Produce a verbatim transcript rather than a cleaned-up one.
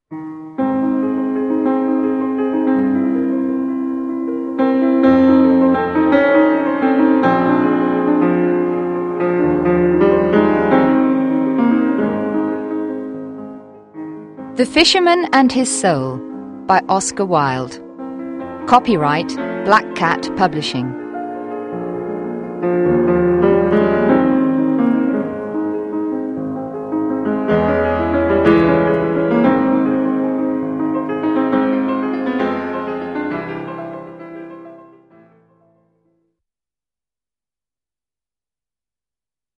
The Fisherman and His Soul by Oscar Wilde. Copyright Black Cat Publishing.